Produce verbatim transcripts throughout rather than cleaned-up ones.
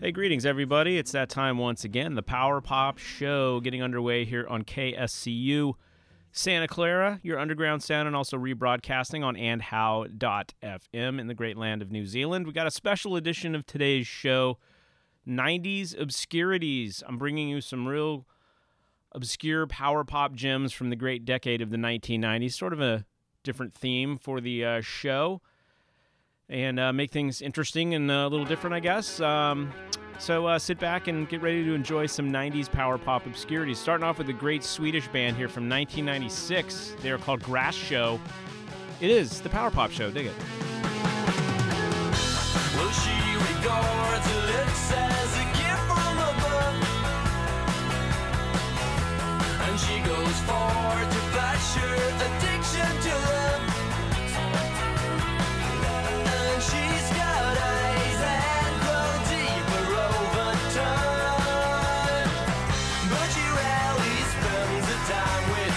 Hey, greetings, everybody. It's that time once again. The Power Pop Show getting underway here on K S C U Santa Clara, your underground sound, and also rebroadcasting on and how dot f m in the great land of New Zealand. We got a special edition of today's show, nineties Obscurities. I'm bringing you some real obscure power pop gems from the great decade of the nineteen nineties, sort of a different theme for the uh, show. And uh, make things interesting and uh, a little different, I guess. Um, so uh, sit back and get ready to enjoy some nineties power pop obscurities. Starting off with a great Swedish band here from nineteen ninety-six. They are called Grass Show. It is the Power Pop Show. Dig it. Well, she regards her looks as a gift from above, and she goes far to flash her addiction to love. She's got eyes that grow deeper over time, but she rarely spends the time with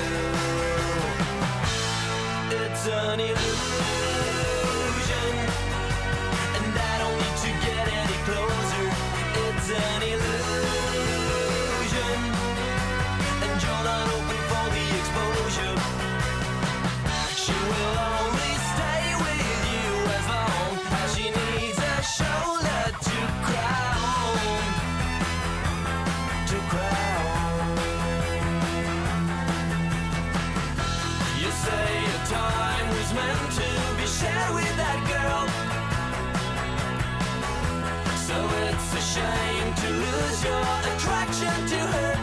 you. It's an illusion, and I don't need to get any closer. It's an illusion, and you're not open for the exposure. She will only stay with you as long as she needs a shoulder to cry on, to cry on. You say your time was meant to be shared with that girl, so it's a shame to lose your attraction to her.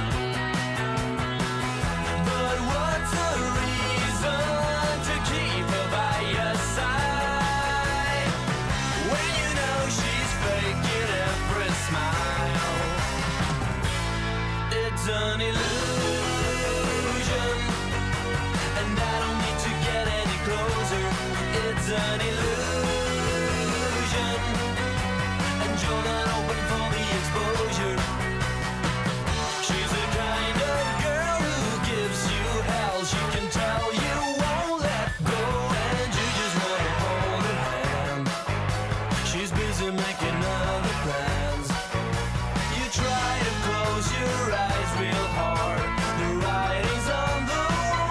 But what's the reason to keep her by your side when you know she's faking every smile? It's an illusion, and I don't need to get any closer. It's an illusion, and you're not open for the exposure. She's the kind of girl who gives you hell. She can tell you won't let go, and you just want to hold her hand. She's busy making other plans. You try to close your eyes real hard. The writing's on the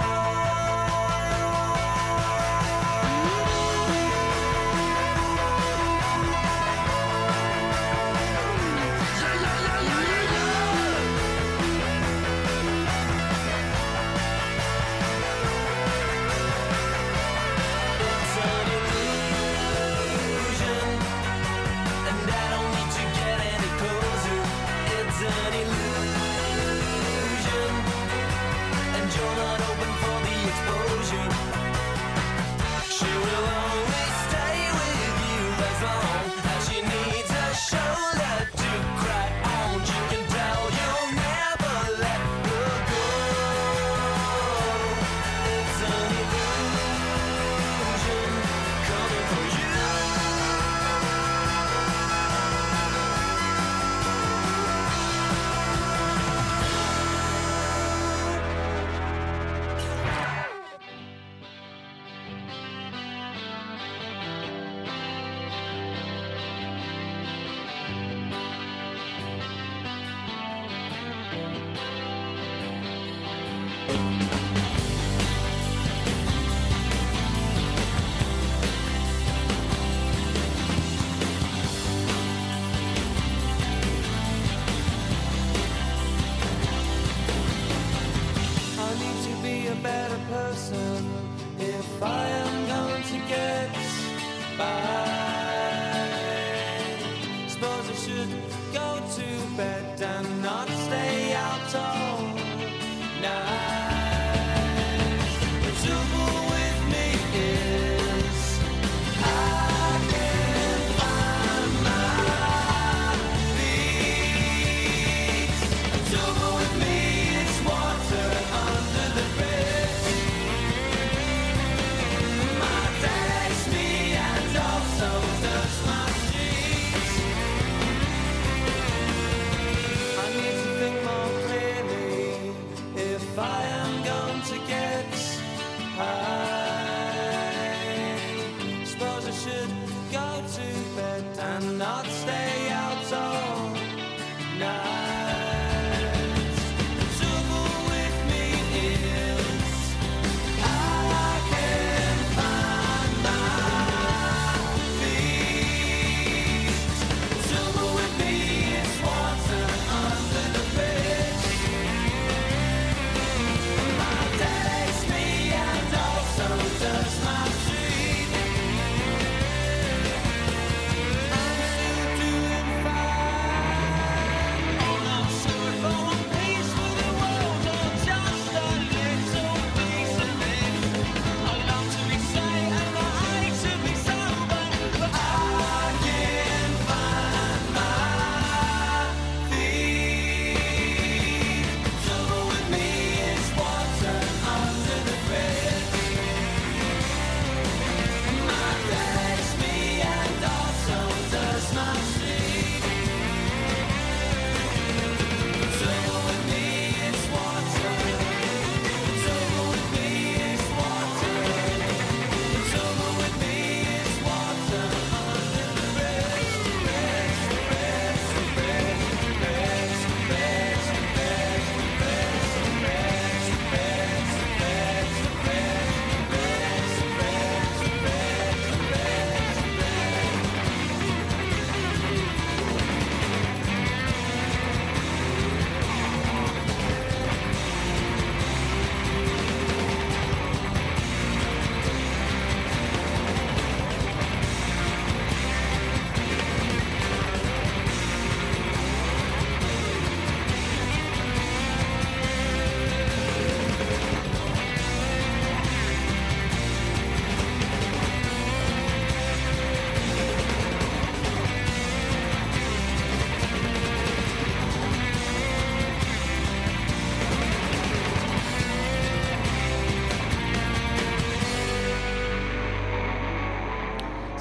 It's an illusion, and I don't need to get any closer. It's an illusion, and you're not open for the exposure. She will only stay with you as long as she needs a shoulder to cry on. She can tell you'll never let her go. It's an illusion coming for you. I need to be a better person if I am going to get by. Suppose I should go to bed and not stay out all night. The trouble with me is I can't find my feet. The trouble with me is water under the bridge. My dad hates me and also does my streets. I need to think more clearly if I am going to get high. Suppose I should go to bed and not stay out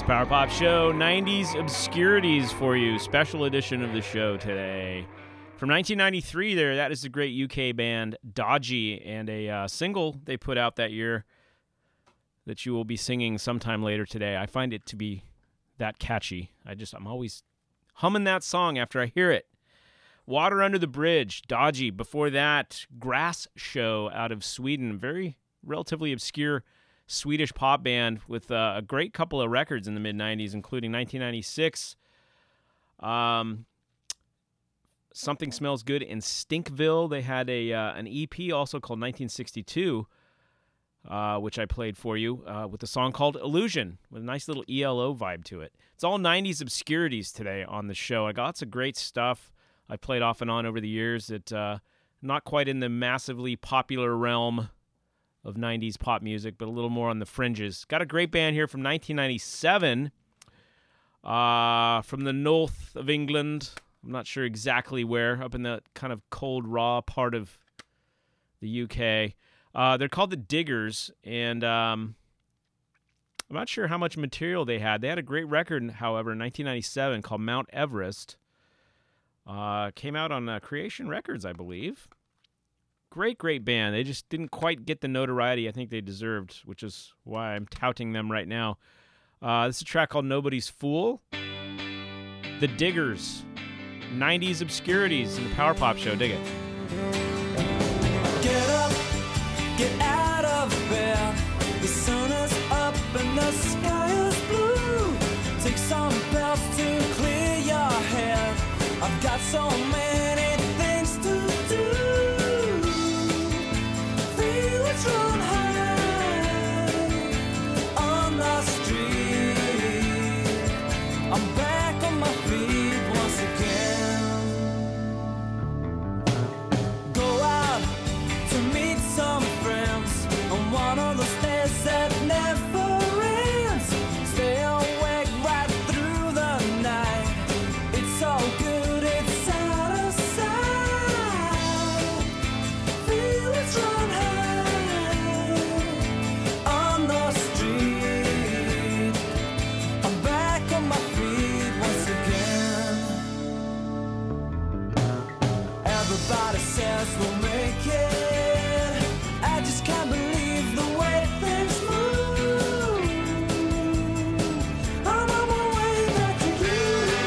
Power Pop Show, nineties obscurities for you. Special edition of the show today. From nineteen ninety-three there, that is the great U K band Dodgy, and a uh, single they put out that year that you will be singing sometime later today. I find it to be that catchy. I just, I'm always humming that song after I hear it. Water Under the Bridge, Dodgy. Before that, Grass Show out of Sweden. Very relatively obscure Swedish pop band with uh, a great couple of records in the mid nineties, including nineteen ninety-six. Um, Something Smells Good in Stinkville. They had a uh, an E P also called nineteen sixty-two, uh, which I played for you, uh, with a song called Illusion, with a nice little E L O vibe to it. It's all nineties obscurities today on the show. I got lots of great stuff I played off and on over the years that uh, not quite in the massively popular realm of nineties pop music, but a little more on the fringes. Got a great band here from nineteen ninety-seven, uh, from the north of England. I'm not sure exactly where, up in the kind of cold, raw part of the U K. Uh, they're called the Diggers, and um, I'm not sure how much material they had. They had a great record, however, in nineteen ninety-seven called Mount Everest. Uh, came out on uh, Creation Records, I believe. Great, great band. They just didn't quite get the notoriety I think they deserved, which is why I'm touting them right now. Uh, this is a track called Nobody's Fool. The Diggers. nineties obscurities in the Power Pop Show. Dig it. Get up, get out of bed. The sun is up and the sky is blue. Take some pills to clear your head. I've got so many things to do. Feelings run high on the street. I'm back on my feet once again. Go out to meet some friends on one of those days that never ends. Stay awake right through the night. It's all good, it's out of sight. Feelings run high on the street. I'm back on my feet once again. Everybody says we'll make it. I just can't believe the way things move. I'm on my way back to you.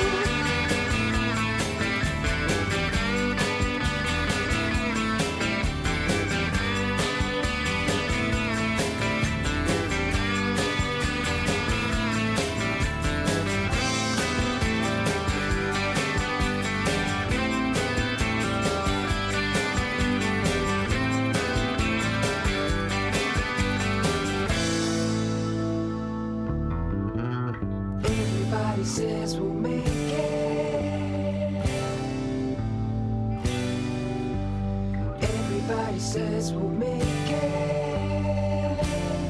Everybody says we'll make it. Everybody says we'll make it.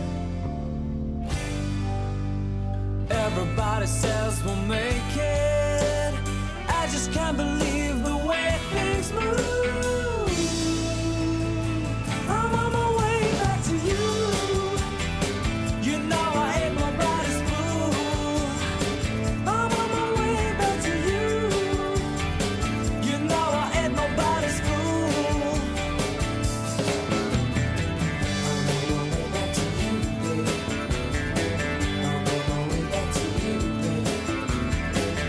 Everybody says we'll make it. I just can't believe the way things move. I'm on my way back to you. You know I ain't nobody's fool. I'm on my way back to you. You know I ain't nobody's fool. I'm on my way back to you, babe. I'm on my way back to you, babe.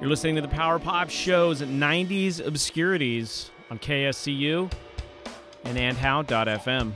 You're listening to the Power Pop Show's nineties Obscurities on K S C U and and how dot f m.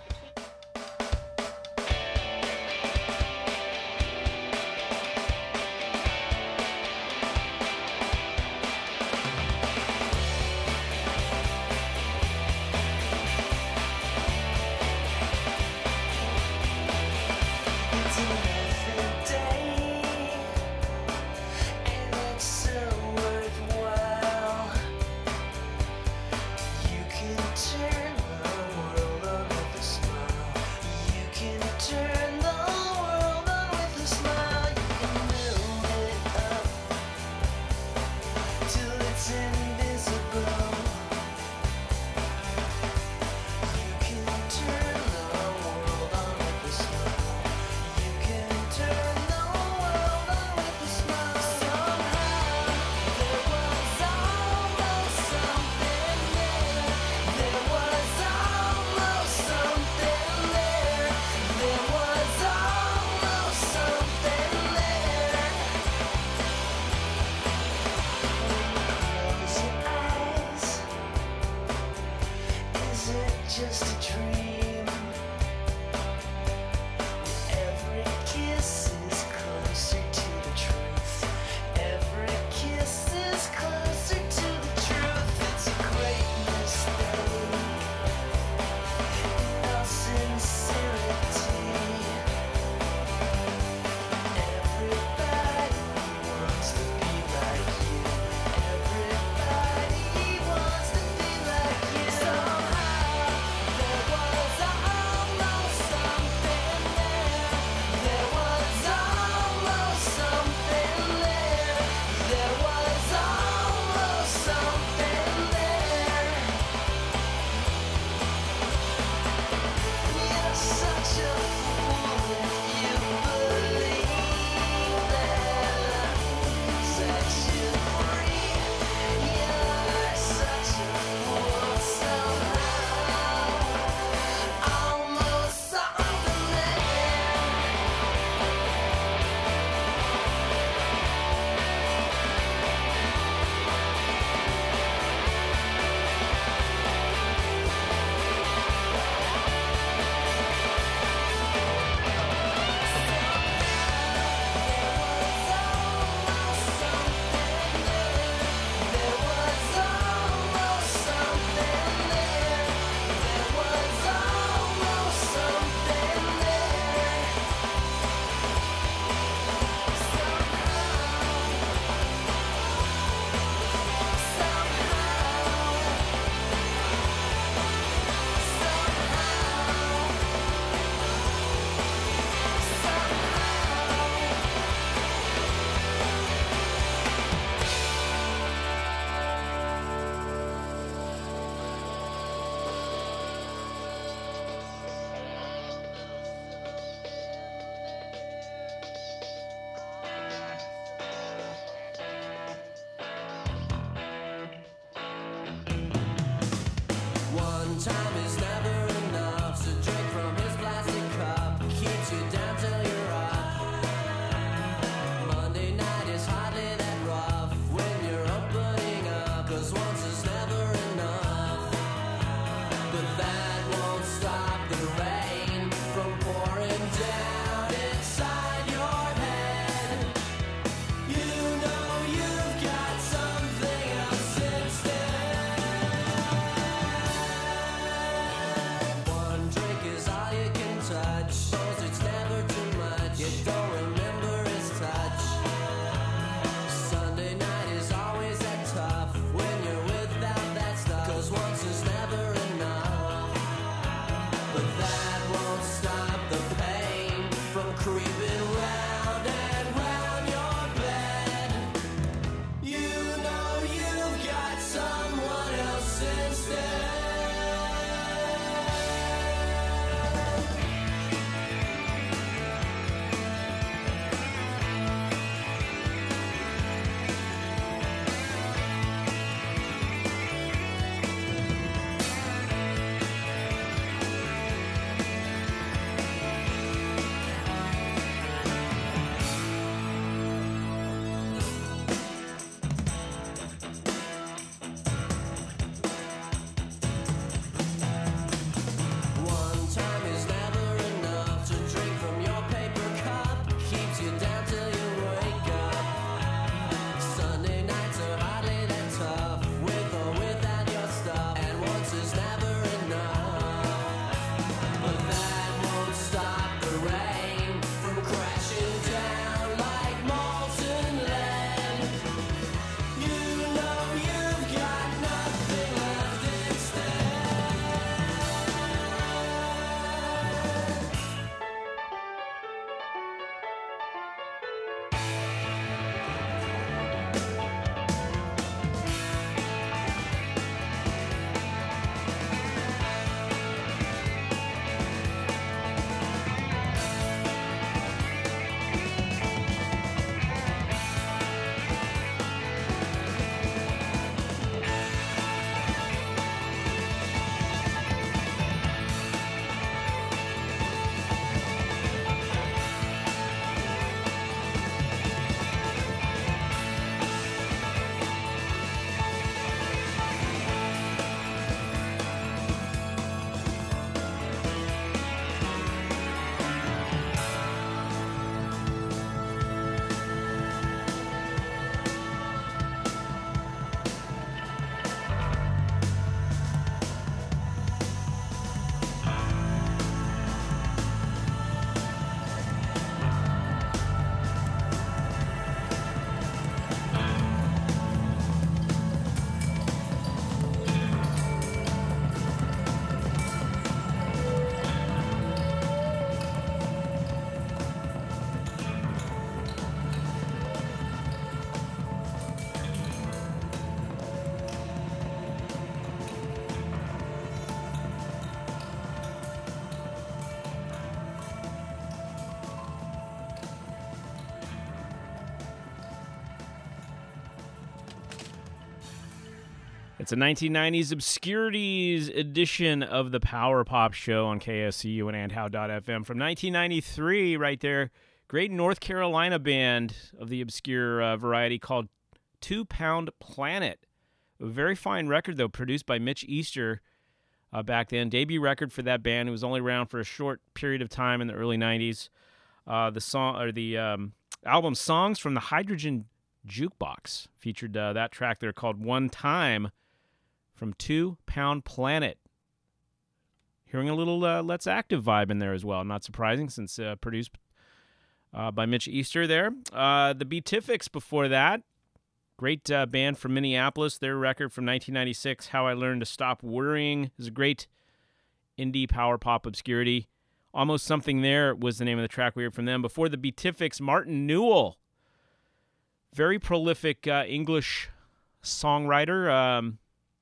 It's a nineteen nineties Obscurities edition of the Power Pop Show on K S C U and and how dot f m. From nineteen ninety-three, right there, great North Carolina band of the obscure uh, variety called Two Pound Planet. A very fine record, though, produced by Mitch Easter uh, back then. Debut record for that band. It was only around for a short period of time in the early nineties. Uh, the song or the um, album Songs from the Hydrogen Jukebox featured uh, that track there called One Time from Two Pound Planet. Hearing a little uh, Let's Active vibe in there as well. Not surprising since uh, produced uh, by Mitch Easter there. Uh, the Beatifics before that. Great uh, band from Minneapolis. Their record from nineteen ninety-six, How I Learned to Stop Worrying, is a great indie power pop obscurity. Almost Something There was the name of the track we heard from them. Before the Beatifics, Martin Newell. Very prolific uh, English songwriter. Um,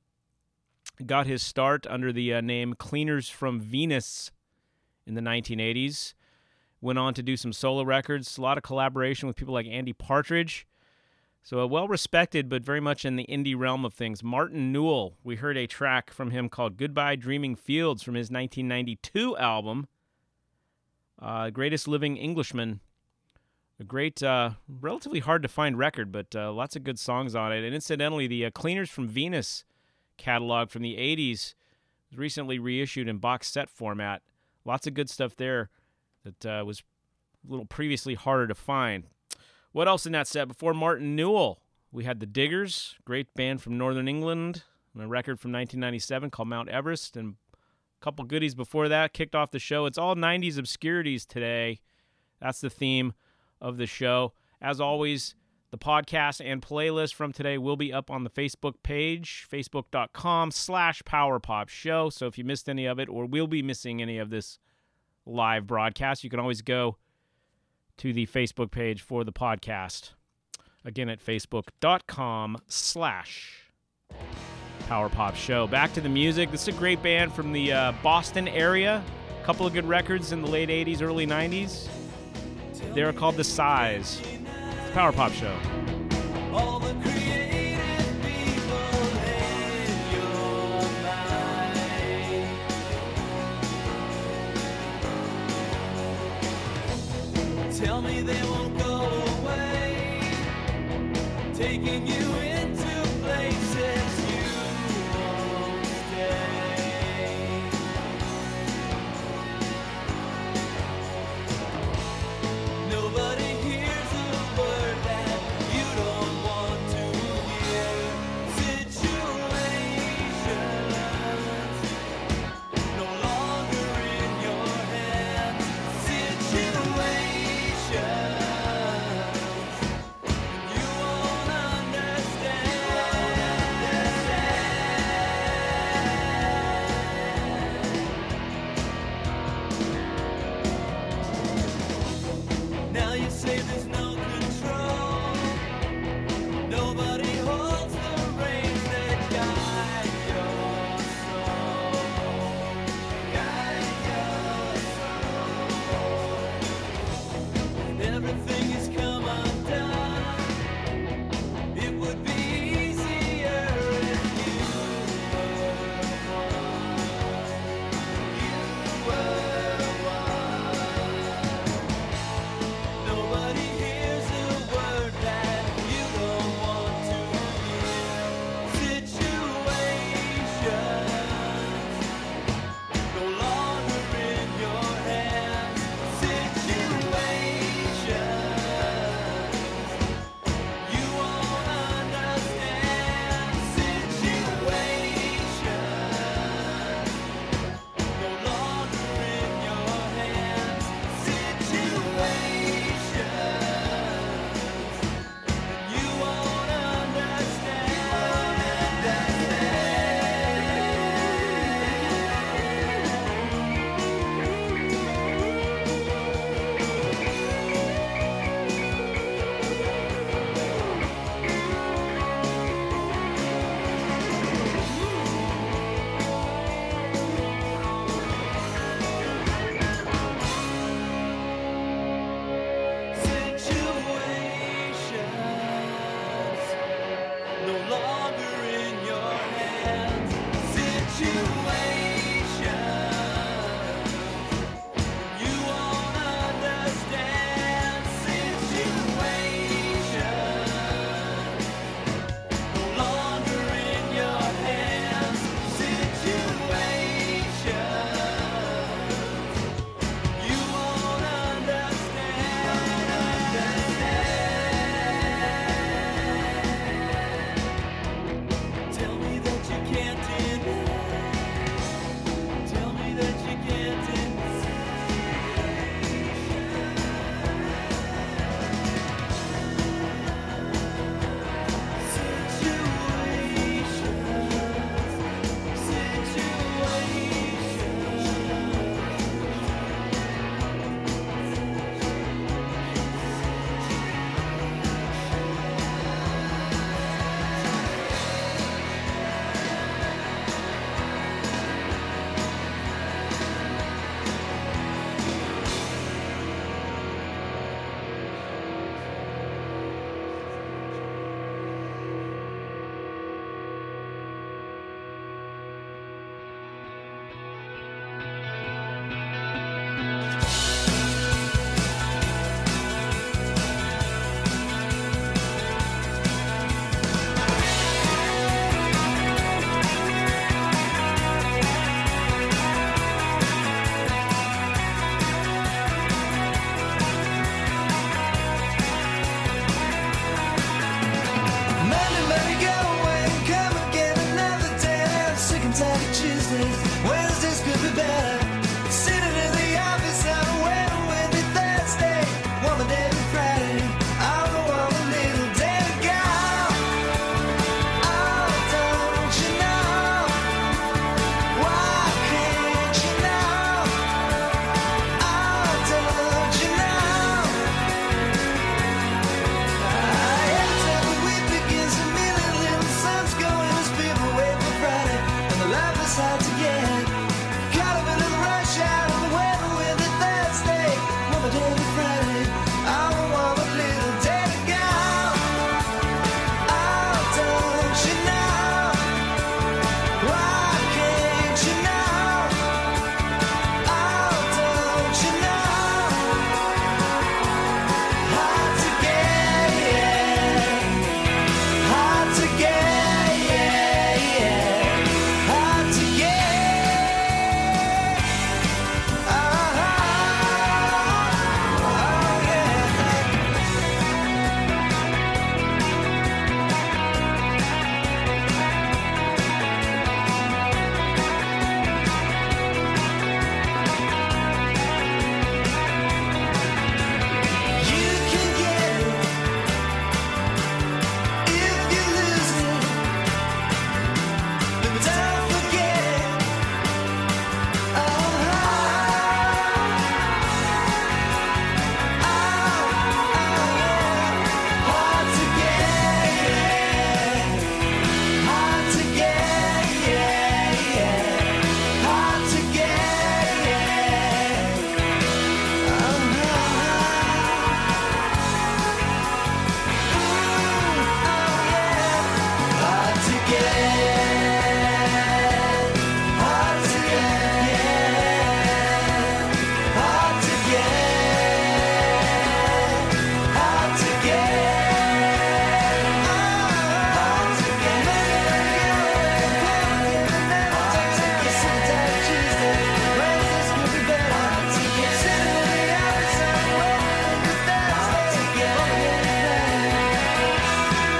got his start under the uh, name Cleaners from Venus in the nineteen eighties. Went on to do some solo records. A lot of collaboration with people like Andy Partridge. So a well-respected, but very much in the indie realm of things. Martin Newell, we heard a track from him called Goodbye Dreaming Fields from his nineteen ninety-two album, uh, Greatest Living Englishman. A great, uh, relatively hard-to-find record, but uh, lots of good songs on it. And incidentally, the uh, Cleaners from Venus catalog from the eighties was recently reissued in box set format. Lots of good stuff there that uh, was a little previously harder to find. What else in that set? Before Martin Newell, we had the Diggers, great band from Northern England, and a record from nineteen ninety-seven called Mount Everest, and a couple goodies before that kicked off the show. It's all nineties obscurities today. That's the theme of the show. As always, the podcast and playlist from today will be up on the Facebook page, facebook.com slash powerpopshow. So if you missed any of it or will be missing any of this live broadcast, you can always go to the Facebook page for the podcast. Again, at facebook.com slash powerpopshow. Back to the music. This is a great band from the uh, Boston area. A couple of good records in the late eighties, early nineties. They're called The Size. Power Pop Show. All the creative people in your mind. Tell me they won't go away, taking you into places you won't stay. Nobody hears a word that you don't want to hear. Situations no longer in your hands. Situations you won't understand. sometimes Tuesdays, Wednesdays could be better. Sitting in the office on a wet and windy Thursday, one more day to Friday. I don't want a little day to go. Oh, don't you know? Why can't you know? Oh, don't you know? Every time the week begins, a million little suns go in as people wait for Friday, and the life is hard to get. Caught up in a rush hour of the weather with a Thursday, one more day to Friday. I don't want a little day to go. Oh, don't you know? Why can't you know? Oh, don't you know? Hard to get, yeah. Hard to get, yeah, yeah. Hard to get. Oh, oh, yeah. You can get it if you lose it, but don't forget it. Oh, oh, oh, yeah. Hard to get, yeah. Hard to get, yeah, yeah. Hard to get, yeah. Oh, oh, hard to get, hard to get, hard to get, hard to get, hard to get. Sometimes Tuesday, Wednesdays could be better. Sitting in the office on a Wednesday, Thursday, one more day to Friday.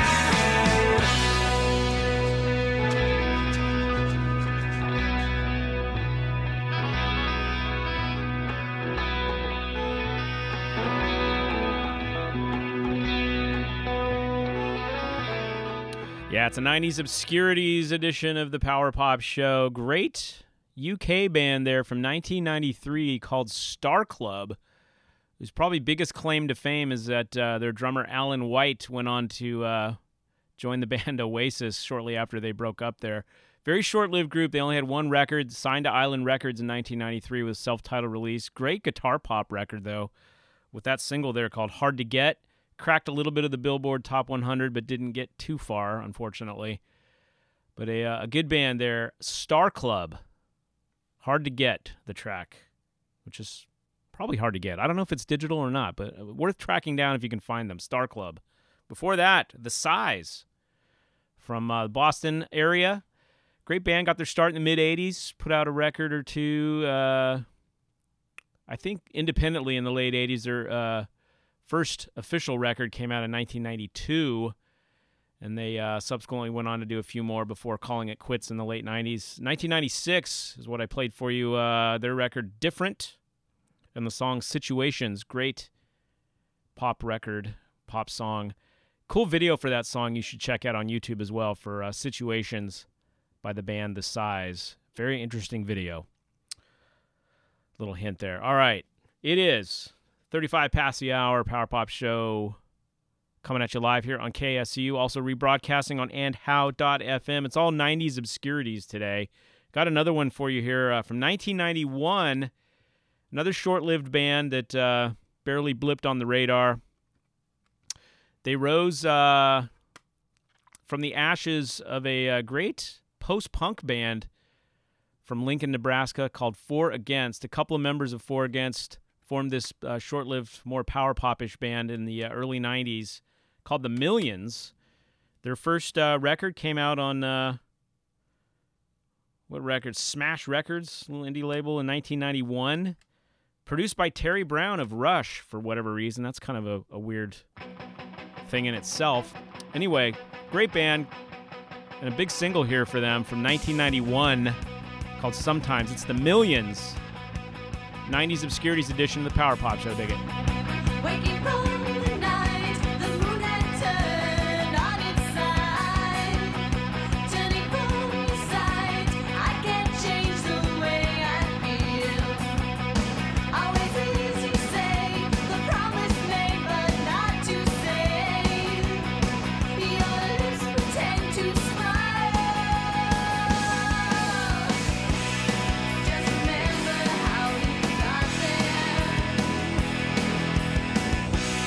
Yeah, it's a nineties Obscurities edition of the Power Pop Show. Great U K band there from nineteen ninety-three called Star Club, whose probably biggest claim to fame is that uh, their drummer Alan White went on to uh, join the band Oasis shortly after they broke up there. Very short-lived group. They only had one record, signed to Island Records in nineteen ninety-three with self-titled release. Great guitar pop record, though, with that single there called Hard to Get. Cracked a little bit of the Billboard Top one hundred, but didn't get too far, unfortunately. But a, uh, a good band there. Star Club. Hard to Get, the track, which is probably hard to get. I don't know if it's digital or not, but worth tracking down if you can find them. Star Club. Before that, The Size from uh, the Boston area. Great band. Got their start in the mid-eighties. Put out a record or two. Uh, I think independently in the late eighties. Their uh, first official record came out in nineteen ninety-two, and they uh, subsequently went on to do a few more before calling it quits in the late nineties. nineteen ninety-six is what I played for you. Uh, their record, Different, and the song Situations. Great pop record, pop song. Cool video for that song you should check out on YouTube as well for uh, Situations by the band The Size. Very interesting video. Little hint there. All right. It is thirty-five past the hour, Power Pop Show coming at you live here on K S C U. Also rebroadcasting on and how dot f m. It's all nineties obscurities today. Got another one for you here uh, from nineteen ninety-one. Another short-lived band that uh, barely blipped on the radar. They rose uh, from the ashes of a uh, great post-punk band from Lincoln, Nebraska called Four Against. A couple of members of Four Against formed this uh, short-lived, more power pop-ish band in the uh, early nineties called The Millions. Their first uh, record came out on, uh, what record? Smash Records, a little indie label in nineteen ninety-one. Produced by Terry Brown of Rush, for whatever reason. That's kind of a, a weird thing in itself. Anyway, great band. and a big single here for them from nineteen ninety-one called Sometimes. It's the Millions. nineties Obscurities edition of the Power Pop Show. Dig it. Waking from the night, the moon had turned on its side. Turning from sight, I can't change the way I feel. Always easy to say, the promise made but not to say. Your lips pretend to smile. Just remember how you got there.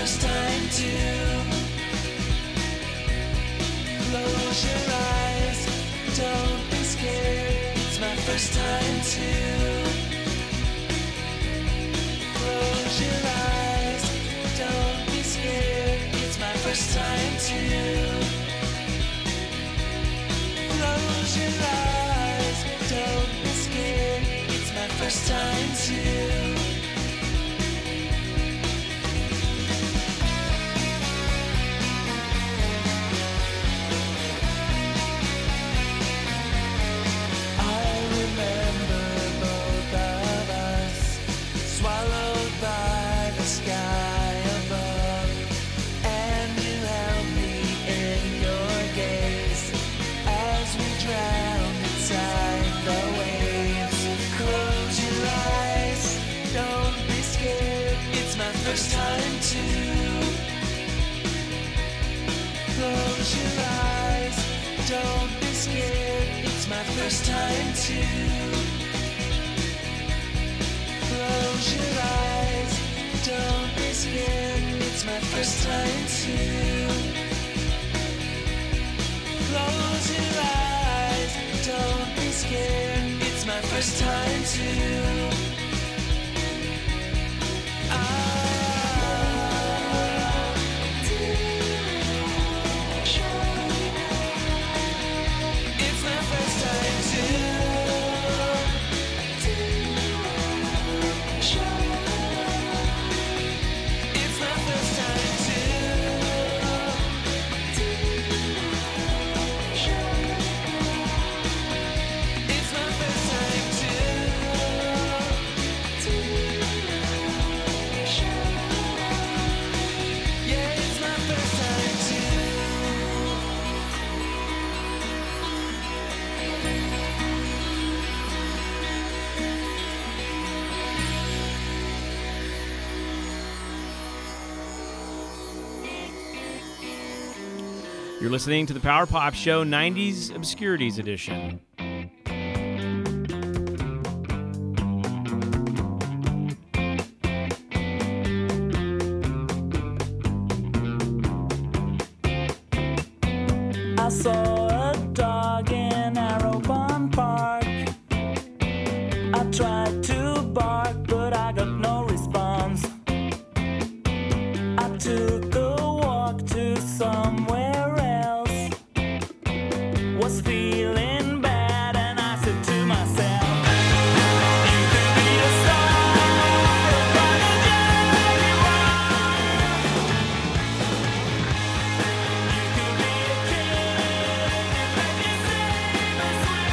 first time to close your eyes. Don't be scared. It's my first time to close your eyes. Don't be scared. It's my first time to close your eyes. Don't be scared. It's my first time to. First time to close your eyes. Don't be scared. It's my first time to close your eyes. Don't be scared. It's my first time to close your eyes. Don't be scared. It's my first time to. You're listening to the Power Pop Show nineties Obscurities Edition. I saw a dog in Arrowbun Park. I tried to bark, but I got no response. I took a walk to somewhere else. Was feeling bad, and I said to myself, you could be a star, but a jaguar. You could be a kid if you sing this way.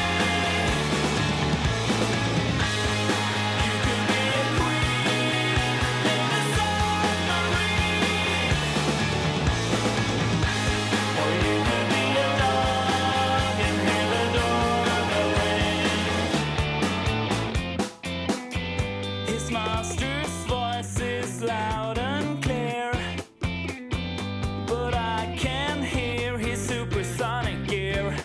You could be a queen in the submarine. Or you could be a dog and hear the door of the wind. His master's voice is loud and clear, but I can hear his supersonic gear.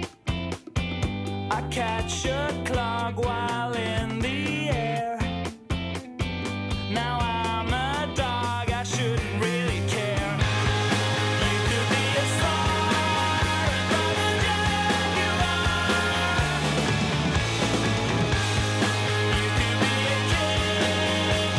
I catch a clock while in the air. Now I'm a dog, I shouldn't really care. You could be a star, but a jaguar. You could be a kid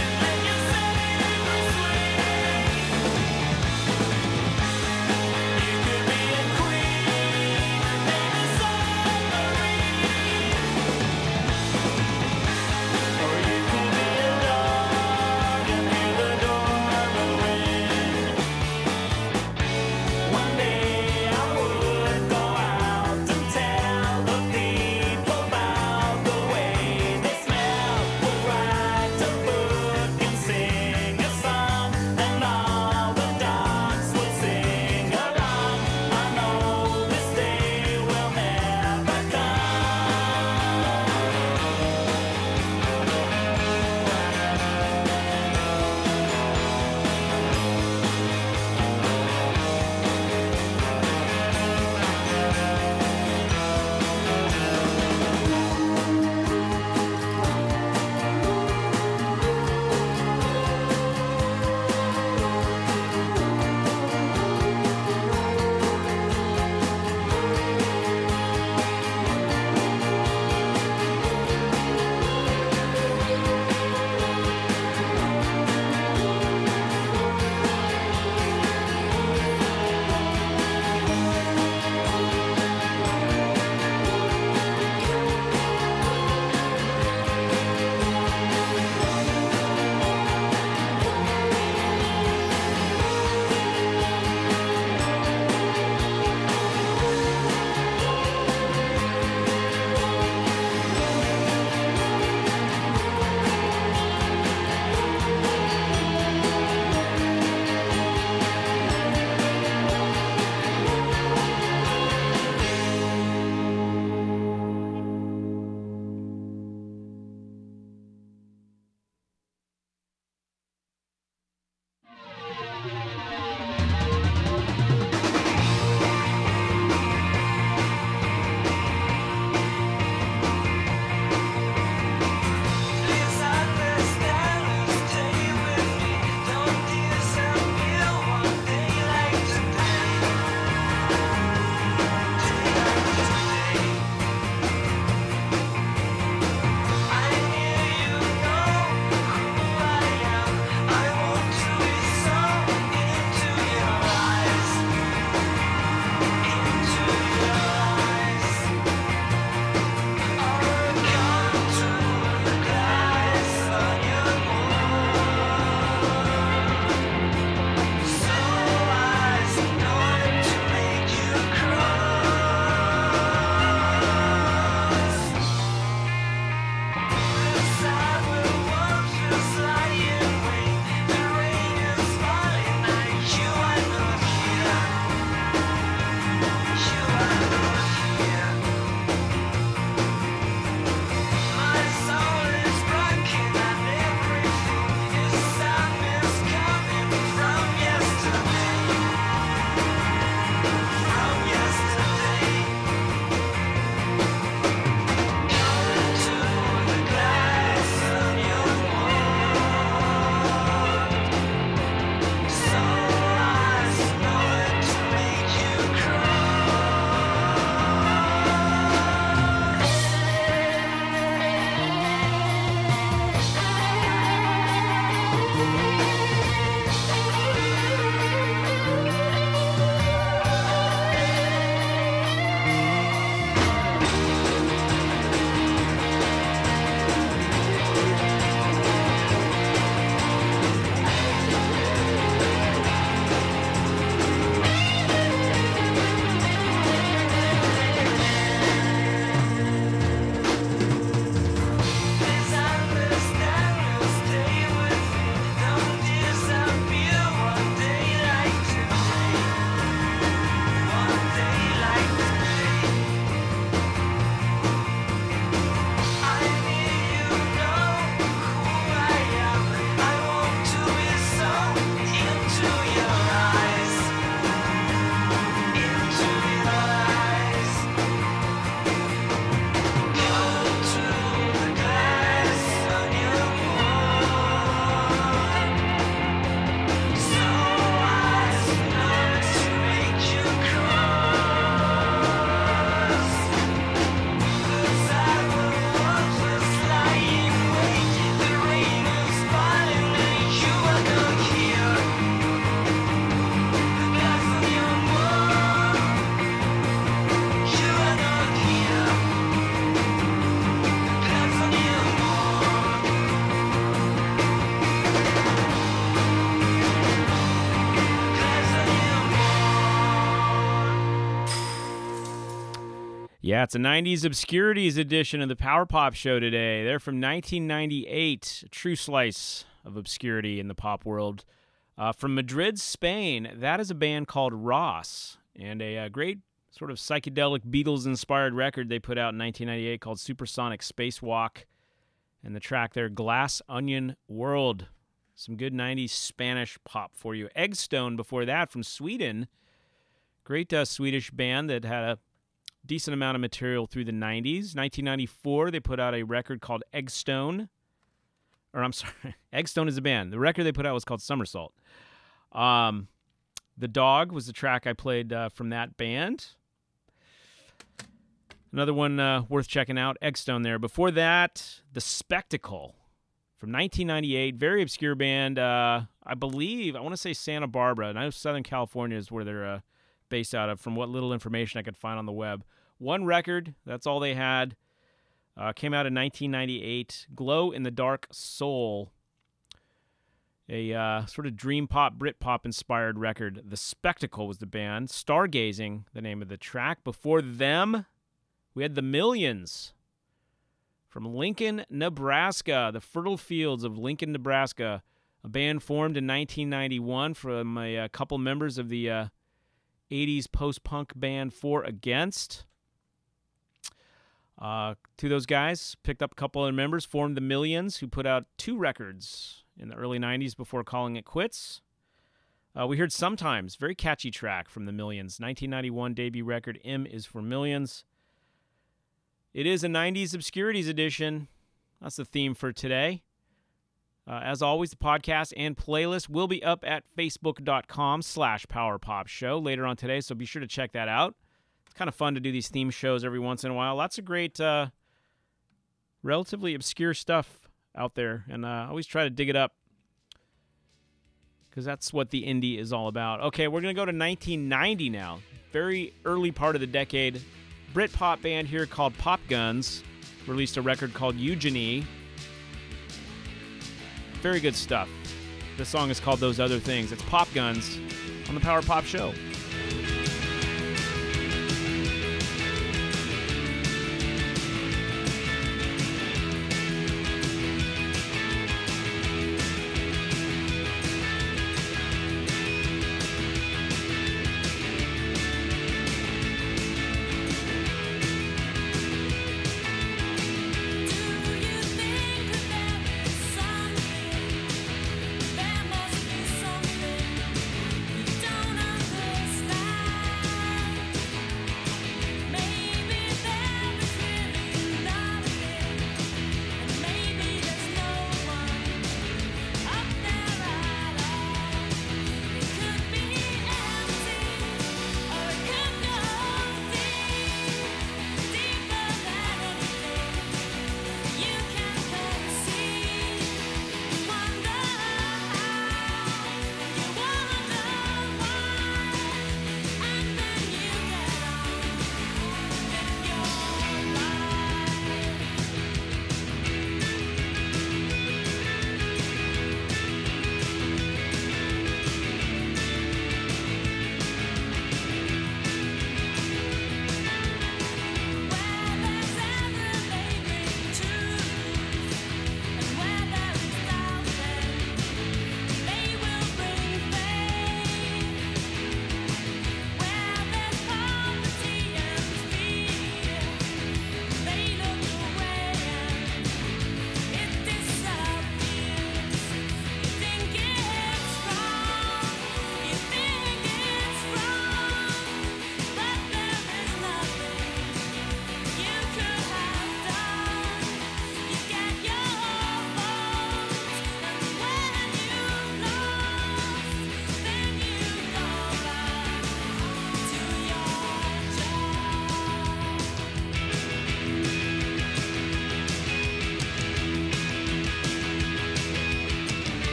Yeah, it's a nineties Obscurities edition of the Power Pop Show today. They're from nineteen ninety-eight, a true slice of obscurity in the pop world. Uh, from Madrid, Spain, that is a band called Ross, and a, uh great sort of psychedelic Beatles-inspired record they put out in nineteen ninety-eight called Supersonic Spacewalk, and the track there, Glass Onion World. Some good nineties Spanish pop for you. Eggstone before that from Sweden, great uh, Swedish band that had a decent amount of material through the nineties. nineteen ninety-four, they put out a record called Eggstone. Or I'm sorry, Eggstone is a band. The record they put out was called Somersault. Um, The Dog was the track I played uh, from that band. Another one uh, worth checking out, Eggstone there. Before that, The Spectacle from nineteen ninety-eight. Very obscure band. Uh, I believe, I want to say Santa Barbara. And I know Southern California is where they're uh, based out of, from what little information I could find on the web. One record, that's all they had. Uh, came out in nineteen ninety-eight. Glow in the Dark Soul. A uh, sort of dream pop, Brit pop inspired record. The Spectacle was the band. Stargazing, the name of the track. Before them, we had The Millions from Lincoln, Nebraska. The fertile fields of Lincoln, Nebraska. A band formed in nineteen ninety-one from a, a couple members of the uh, eighties post-punk band For Against. Uh, two of those guys picked up a couple of members, formed The Millions, who put out two records in the early nineties before calling it quits. Uh, we heard Sometimes, very catchy track from The Millions. nineteen ninety-one debut record, M is for Millions. It is a nineties Obscurities edition. That's the theme for today. Uh, as always, the podcast and playlist will be up at facebook.com slash powerpopshow later on today, so be sure to check that out. It's kind of fun to do these theme shows every once in a while. Lots of great, uh, relatively obscure stuff out there, and uh, I always try to dig it up because that's what the indie is all about. Okay, we're going to go to nineteen ninety now. Very early part of the decade. Britpop band here called Pop Guns released a record called Eugenie. Very good stuff. The song is called Those Other Things. It's Pop Guns on the Power Pop Show. There must be something you don't understand.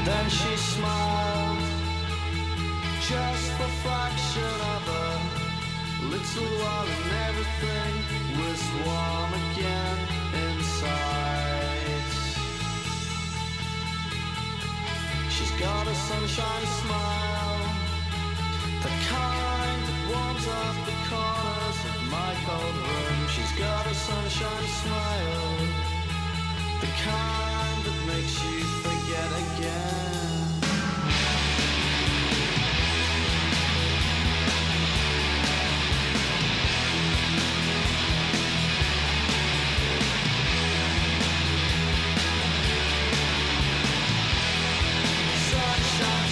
And then she smiled, just for a fraction of a little while, and everything was warm again inside. She's got a sunshine smile, the kind that warms up the corners of my cold room. She's got a sunshine smile, the kind that makes you forget again. Sunshine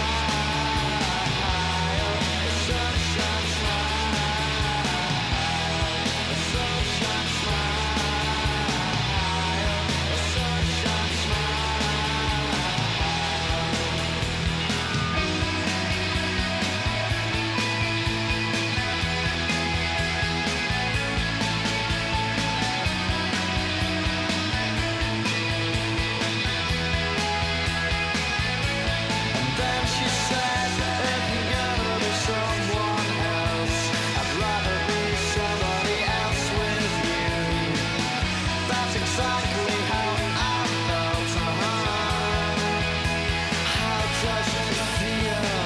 smile, sunshine smile, sunshine smile, sunshine And then she said, if you're gonna be someone else, I'd rather be somebody else with you. That's exactly how I felt, uh-huh. How does it feel?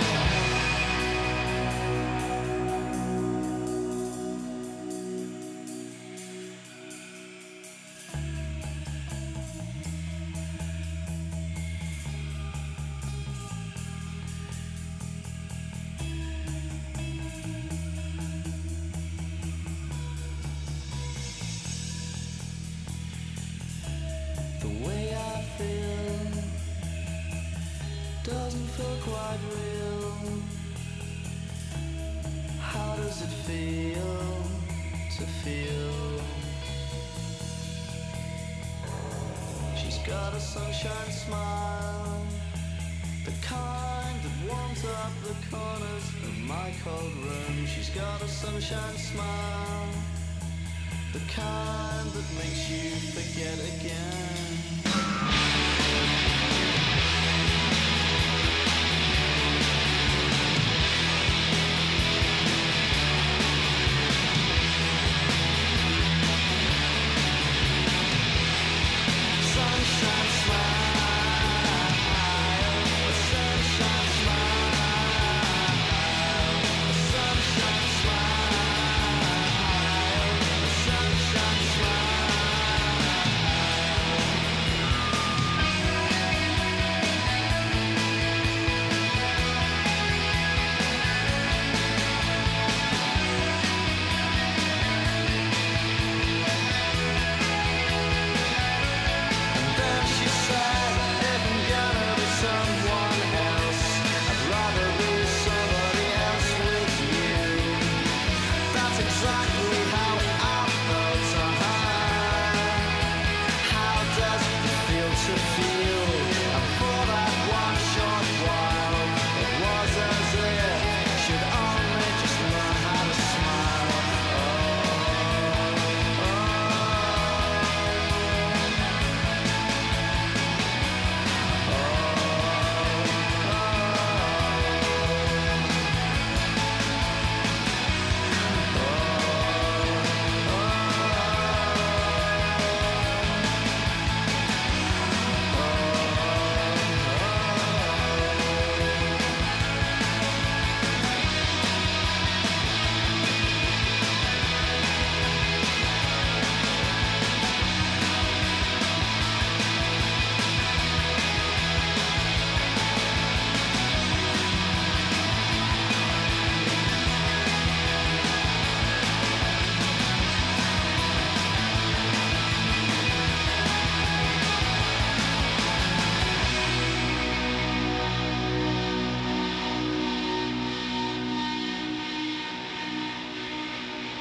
The way I feel doesn't feel quite real. How does it feel to feel? She's got a sunshine smile, the kind that warms up the corners of my cold room. She's got a sunshine smile, the kind that makes you forget again.